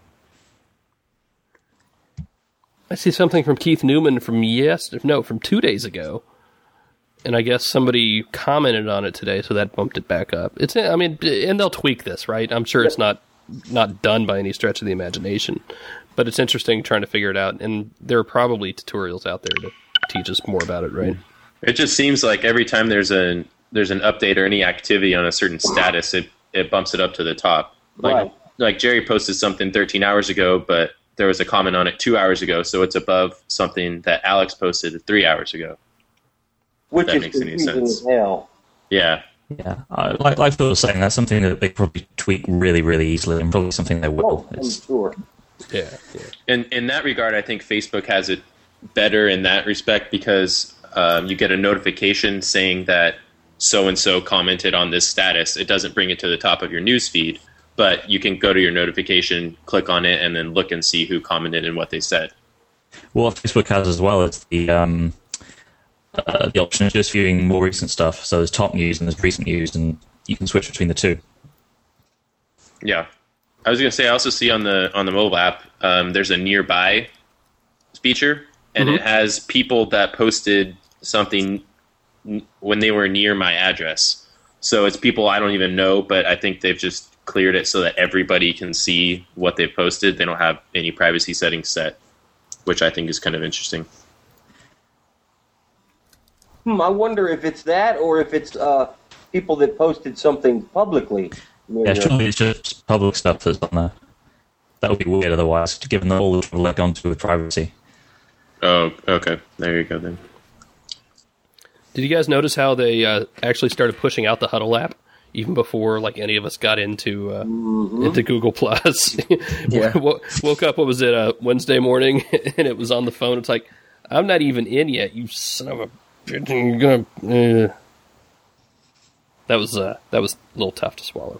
Speaker 1: I see something from Keith Newman from yes, no, from two days ago, and I guess somebody commented on it today, so that bumped it back up. It's, I mean, and they'll tweak this, right? I'm sure it's not not done by any stretch of the imagination, but it's interesting trying to figure it out. And there are probably tutorials out there to teach us more about it, right?
Speaker 5: It just seems like every time there's a there's an update or any activity on a certain status, it it bumps it up to the top. Like
Speaker 3: Right.
Speaker 5: like Jerry posted something thirteen hours ago, but there was a comment on it two hours ago, so it's above something that Alex posted three hours ago.
Speaker 3: Which
Speaker 5: That
Speaker 3: is
Speaker 5: makes any
Speaker 3: confusing
Speaker 5: sense.
Speaker 3: as hell.
Speaker 5: Yeah.
Speaker 2: Yeah, uh, like like Phil was saying, that's something that they probably tweak really, really easily, and probably something they will.
Speaker 3: Oh, I'm
Speaker 2: It's,
Speaker 3: sure.
Speaker 1: Yeah, yeah.
Speaker 5: In in that regard, I think Facebook has it better in that respect because um, you get a notification saying that so and so commented on this status. It doesn't bring it to the top of your news feed, but you can go to your notification, click on it, and then look and see who commented and what they said.
Speaker 2: well, what Facebook has as well is the um, uh, the option of just viewing more recent stuff. So there's top news and there's recent news, and you can switch between the two.
Speaker 5: Yeah, I was gonna say I also see on the on the mobile app um, there's a nearby feature, and
Speaker 1: Mhm.
Speaker 5: it has people that posted something n- when they were near my address. So it's people I don't even know, but I think they've just cleared it so that everybody can see what they've posted. They don't have any privacy settings set, which I think is kind of interesting.
Speaker 3: Hmm, I wonder if it's that or if it's uh, people that posted something publicly. You
Speaker 2: Yeah,
Speaker 3: know.
Speaker 2: surely it's just public stuff that's on there. That would be weird otherwise, given the whole trouble they've gone to with privacy.
Speaker 5: Oh, okay. There you go then.
Speaker 1: Did you guys notice how they uh, actually started pushing out the Huddle app even before like any of us got into uh,
Speaker 3: Mm-hmm.
Speaker 1: into Google Plus?
Speaker 4: Yeah.
Speaker 1: Wo- Woke up, what was it, uh, Wednesday morning, and it was on the phone. It's like, I'm not even in yet, you son of a bitch. You're gonna. Uh. That was uh, that was a little tough to swallow.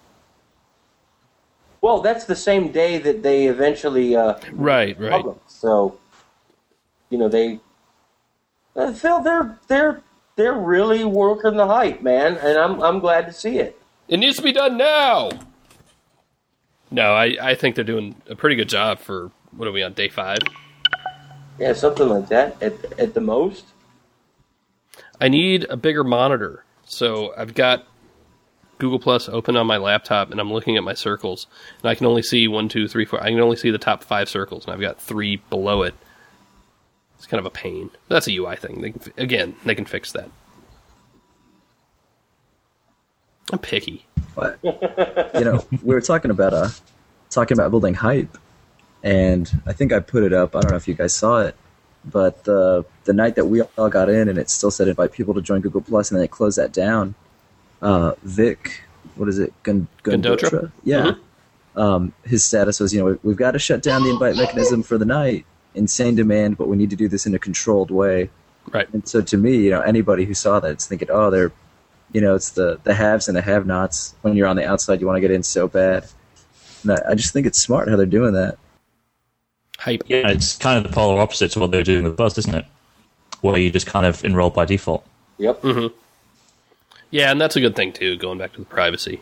Speaker 3: Well, that's the same day that they eventually uh,
Speaker 1: Right, right.
Speaker 3: public. So, you know, they uh, Phil, they're they're they're really working the hype, man, and I'm I'm glad to see it.
Speaker 1: It needs to be done now. No, I, I think they're doing a pretty good job for, what are we on, day five?
Speaker 3: Yeah, something like that at at the most.
Speaker 1: I need a bigger monitor. So I've got Google Plus open on my laptop, and I'm looking at my circles, and I can only see one, two, three, four. I can only see the top five circles, and I've got three below it. It's kind of a pain. That's a U I thing. They can, again, they can fix that. I'm picky.
Speaker 4: But you know, we were talking about uh, talking about building hype, and I think I put it up. I don't know if you guys saw it, but the the night that we all got in, and it still said invite people to join Google Plus, and then it closed that down. Uh, Vic, what is it? Gun-
Speaker 1: Gundotra?
Speaker 4: Gundotra? Yeah.
Speaker 1: Mm-hmm.
Speaker 4: Um, his status was, you know, we've got to shut down the invite mechanism for the night. Insane demand, but we need to do this in a controlled way.
Speaker 1: Right.
Speaker 4: And so to me, you know, anybody who saw that is thinking, oh, they're, you know, it's the, the haves and the have-nots. When you're on the outside, you want to get in so bad. And I, I just think it's smart how they're doing that.
Speaker 1: Hype.
Speaker 2: Yeah, it's kind of the polar opposite to what they're doing with Buzz, isn't it? Where you just kind of enroll by default.
Speaker 3: Yep.
Speaker 1: Mm-hmm. Yeah, and that's a good thing, too, going back to the privacy.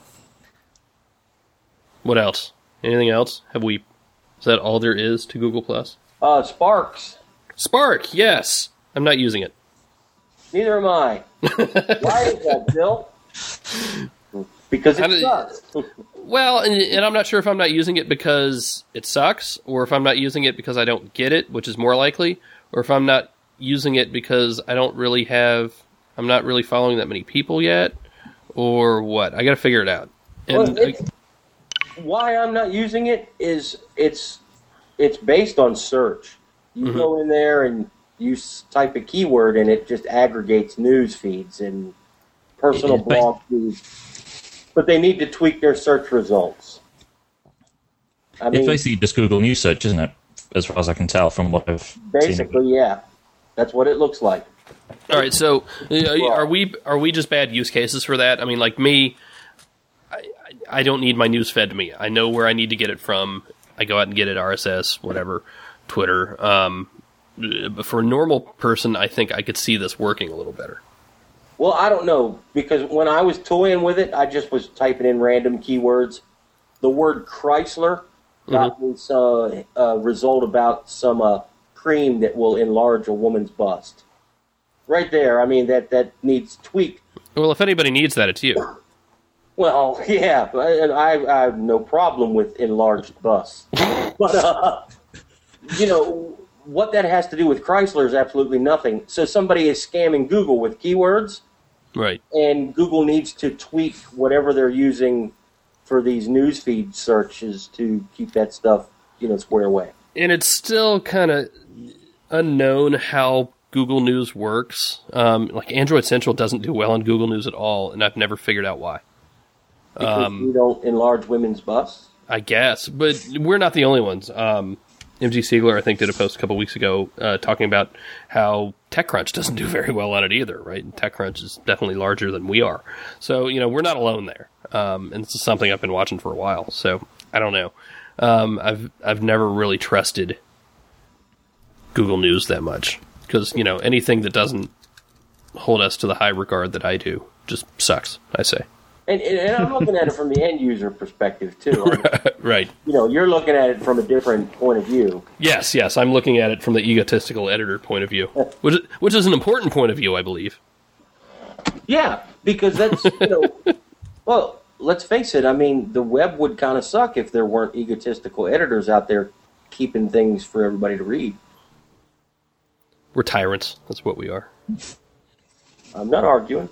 Speaker 1: What else? Anything else? Have we... Is that all there is to Google Plus?
Speaker 3: Uh, Sparks.
Speaker 1: Spark, yes. I'm not using it.
Speaker 3: Neither am I. Why is that, Bill? Because
Speaker 1: How
Speaker 3: it
Speaker 1: did-
Speaker 3: sucks.
Speaker 1: Well, and, and I'm not sure if I'm not using it because it sucks, or if I'm not using it because I don't get it, which is more likely, or if I'm not using it because I don't really have... I'm not really following that many people yet, or what? I got to figure it out. And
Speaker 3: Well, it's- why I'm not using it is it's it's based on search. You
Speaker 1: Mhm.
Speaker 3: go in there and you s- type a keyword, and it just aggregates news feeds and personal
Speaker 2: It's bas-
Speaker 3: blog feeds. But they need to tweak their search results. I
Speaker 2: It's
Speaker 3: mean,
Speaker 2: basically just Google News search, isn't it? As far as I can tell from what I've seen.
Speaker 3: basically, yeah, that's what it looks like.
Speaker 1: all right, so uh, are we are we just bad use cases for that? I mean, like me, I, I I don't need my news fed to me. I know where I need to get it from. I go out and get it, R S S, whatever, Twitter. Um, but for a normal person, I think I could see this working a little better.
Speaker 3: Well, I don't know, because when I was toying with it, I just was typing in random keywords. The word Chrysler got me uh, a result about some uh, cream that will enlarge a woman's bust. Right there, I mean, that, that needs tweak.
Speaker 1: Well, if anybody needs that, it's you.
Speaker 3: Well, yeah, and I, I have no problem with enlarged busts. But, uh, you know, what that has to do with Chrysler is absolutely nothing. So somebody is scamming Google with keywords,
Speaker 1: Right.
Speaker 3: and Google needs to tweak whatever they're using for these newsfeed searches to keep that stuff, you know, square away.
Speaker 1: And it's still kind of unknown how Google News works. Um, like Android Central doesn't do well on Google News at all, and I've never figured out why.
Speaker 3: Because
Speaker 1: Um,
Speaker 3: you don't enlarge women's busts.
Speaker 1: I guess, but we're not the only ones. Um, M G Siegler, I think, did a post a couple weeks ago uh, talking about how TechCrunch doesn't do very well on it either, right? And TechCrunch is definitely larger than we are. So, you know, we're not alone there. Um, and it's something I've been watching for a while. So, I don't know. Um, I've I've never really trusted Google News that much. Because, you know, anything that doesn't hold us to the high regard that I do just sucks, I say.
Speaker 3: And, and, and I'm looking at it from the end user perspective too. I mean,
Speaker 1: Right.
Speaker 3: You know, you're looking at it from a different point of view.
Speaker 1: Yes, yes. I'm looking at it from the egotistical editor point of view, which which is an important point of view, I believe.
Speaker 3: Yeah, because that's, you know, well, let's face it. I mean, the web would kind of suck if there weren't egotistical editors out there keeping things for everybody to read.
Speaker 1: We're tyrants. That's what we are.
Speaker 3: I'm not arguing.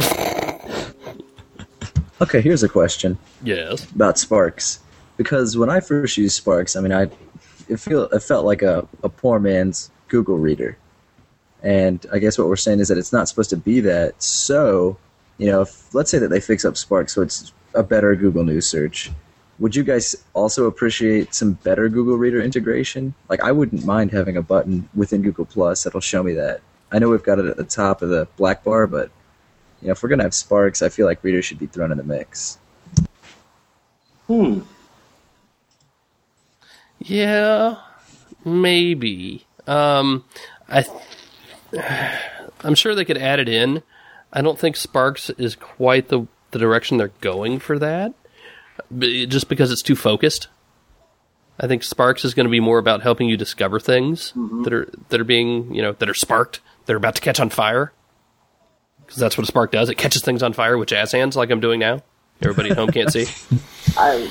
Speaker 4: Okay, here's a question
Speaker 1: Yes.
Speaker 4: about Sparks. Because when I first used Sparks, I mean, I it feel it felt like a, a poor man's Google Reader. And I guess what we're saying is that it's not supposed to be that. So, you know, if, let's say that they fix up Sparks so it's a better Google News search. Would you guys also appreciate some better Google Reader integration? Like, I wouldn't mind having a button within Google Plus that'll show me that. I know we've got it at the top of the black bar, but you know, if we're going to have Sparks, I feel like readers should be thrown in the mix.
Speaker 3: Hmm.
Speaker 1: Yeah, maybe. Um, I, I'm sure they could add it in. I don't think Sparks is quite the the direction they're going for that, just because it's too focused. I think Sparks is going to be more about helping you discover things mm-hmm. that are that are being, you know, that are sparked, that are about to catch on fire. Because that's what a spark does. It catches things on fire with jazz hands like I'm doing now. Everybody at home can't see.
Speaker 3: I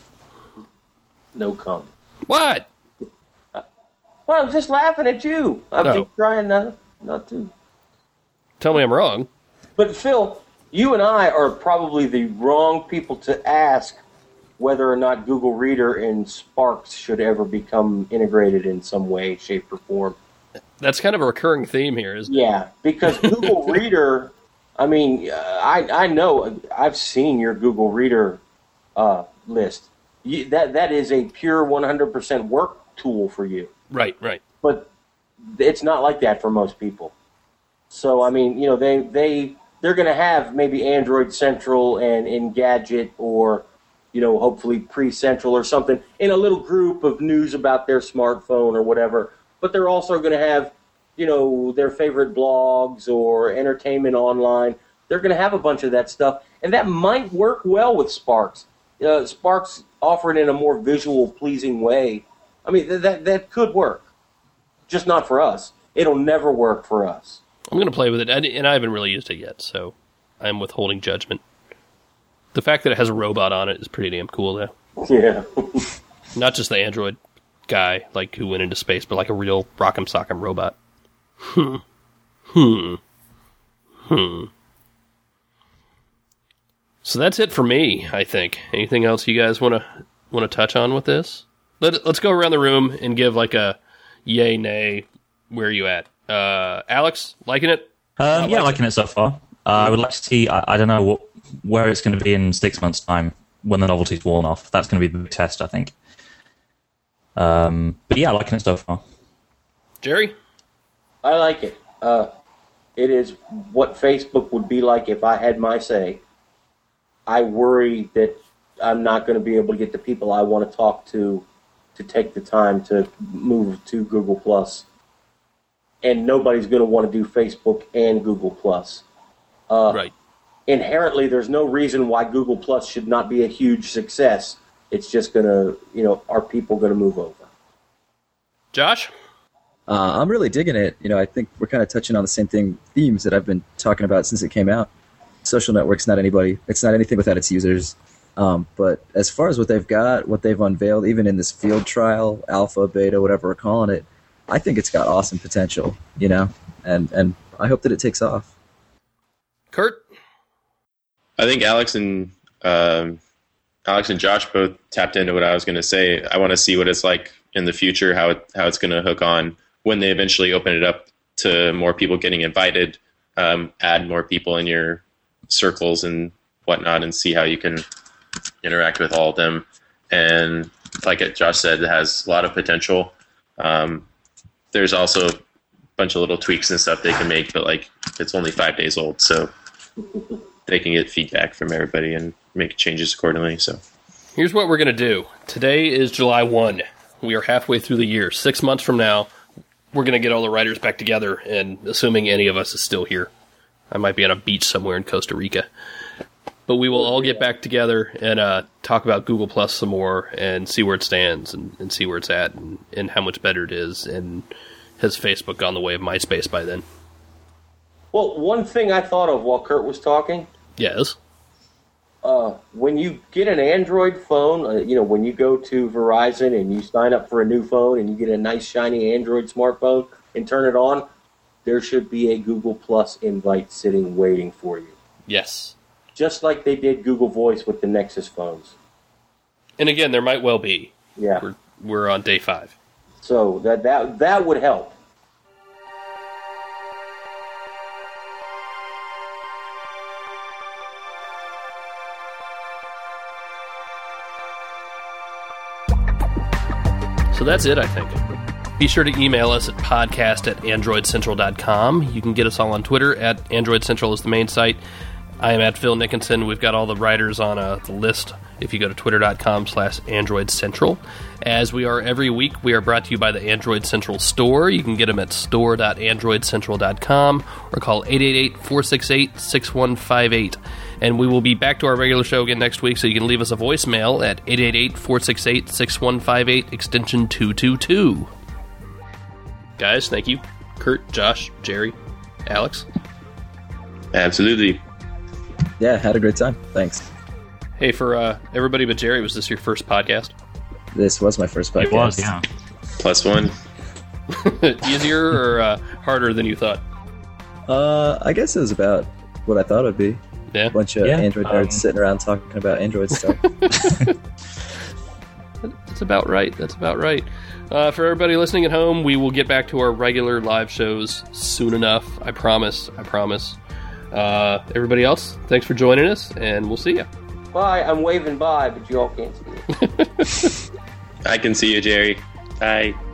Speaker 3: no comment.
Speaker 1: What?
Speaker 3: Uh, well, I'm just laughing at you. I'm
Speaker 1: no.
Speaker 3: just trying not, not to.
Speaker 1: Tell me I'm wrong.
Speaker 3: But Phil, you and I are probably the wrong people to ask whether or not Google Reader and Sparks should ever become integrated in some way, shape, or form.
Speaker 1: That's kind of a recurring theme here, isn't it?
Speaker 3: Yeah, because Google Reader, I mean, uh, I I know, I've seen your Google Reader uh, list. You, that That is a pure one hundred percent work tool for you.
Speaker 1: Right, right.
Speaker 3: But it's not like that for most people. So, I mean, you know, they, they, they're going to have maybe Android Central and Engadget or, you know, hopefully Pre-Central or something in a little group of news about their smartphone or whatever. But they're also going to have, you know, their favorite blogs or entertainment online. They're going to have a bunch of that stuff. And that might work well with Sparks. Uh, Sparks offered in a more visual, pleasing way. I mean, th- that that could work. Just not for us. It'll never work for us.
Speaker 1: I'm going to play with it, and I haven't really used it yet, so I'm withholding judgment. The fact that it has a robot on it is pretty damn cool, though.
Speaker 3: Yeah.
Speaker 1: Not just the Android guy, like, who went into space, but like a real rock'em sock'em robot. Hmm. Hmm. Hmm. So that's it for me, I think. Anything else you guys want to want to touch on with this? Let, let's go around the room and give like a yay, nay, where are you at? Uh, Alex, liking it?
Speaker 2: Um, yeah, liking it so far. Uh, I would like to see, I, I don't know what, where it's going to be in six months' time when the novelty's worn off. That's going to be the big test, I think. Um, but yeah, liking it so far.
Speaker 1: Jerry?
Speaker 3: I like it. Uh, it is what Facebook would be like if I had my say. I worry that I'm not going to be able to get the people I want to talk to to take the time to move to Google Plus. And nobody's going to want to do Facebook and Google Plus. Uh,
Speaker 1: right.
Speaker 3: Inherently, there's no reason why Google Plus should not be a huge success. It's just going to, you know, are people going to move over?
Speaker 1: Josh?
Speaker 4: Uh, I'm really digging it. You know, I think we're kind of touching on the same thing, themes that I've been talking about since it came out. Social network's not anybody. It's not anything without its users. Um, but as far as what they've got, what they've unveiled, even in this field trial, alpha, beta, whatever we're calling it, I think it's got awesome potential, you know, and, and I hope that it takes off.
Speaker 1: Kurt?
Speaker 5: I think Alex and um, Alex and Josh both tapped into what I was going to say. I want to see what it's like in the future, how it, how it's going to hook on when they eventually open it up to more people getting invited, um, add more people in your circles and whatnot, and see how you can interact with all of them. And like Josh said, it has a lot of potential. Um, there's also a bunch of little tweaks and stuff they can make, but like it's only five days old, so they can get feedback from everybody and make changes accordingly. So
Speaker 1: here's what we're going to do. Today is July first. We are halfway through the year. Six months from now, we're going to get all the writers back together, and assuming any of us is still here, I might be on a beach somewhere in Costa Rica. But we will all get back together and uh, talk about Google Plus some more and see where it stands and, and see where it's at and, and how much better it is. And has Facebook gone the way of MySpace by then?
Speaker 3: Well, one thing I thought of while Kurt was talking.
Speaker 1: Yes.
Speaker 3: Uh, when you get an Android phone, uh, you know, when you go to Verizon and you sign up for a new phone and you get a nice shiny Android smartphone and turn it on, there should be a Google Plus invite sitting waiting for you.
Speaker 1: Yes.
Speaker 3: Just like they did Google Voice with the Nexus phones.
Speaker 1: And again, there might well be.
Speaker 3: Yeah.
Speaker 1: We're, we're on day five.
Speaker 3: So that that that would help.
Speaker 1: So that's it, I think. Be sure to email us at podcast at android central dot com. You can get us all on Twitter at Android Central is the main site. I am at Phil Nickinson. We've got all the writers on uh, the list if you go to twitter.com slash Android Central. As we are every week, we are brought to you by the Android Central store. You can get them at store dot android central dot com or call eight eight eight, four six eight, six one five eight. And we will be back to our regular show again next week, so you can leave us a voicemail at eight eight eight, four six eight, six one five eight, extension two two two. Guys, thank you. Kurt, Josh, Jerry, Alex.
Speaker 5: Absolutely.
Speaker 4: Yeah, had a great time. Thanks.
Speaker 1: Hey, for uh, everybody but Jerry, was this your first podcast?
Speaker 4: This was my first podcast.
Speaker 2: It was, yeah.
Speaker 5: Plus one.
Speaker 1: Easier or uh, harder than you thought?
Speaker 4: Uh, I guess it was about what I thought it would be.
Speaker 1: Yeah.
Speaker 4: A bunch of
Speaker 2: Yeah,
Speaker 4: Android nerds
Speaker 2: um,
Speaker 4: sitting around talking about Android stuff.
Speaker 1: That's about right. That's about right. Uh, for everybody listening at home, we will get back to our regular live shows soon enough. I promise. I promise. Uh, everybody else, thanks for joining us, and we'll see you.
Speaker 3: Bye. I'm waving bye, but you all can't see it.
Speaker 5: I can see you, Jerry. Bye.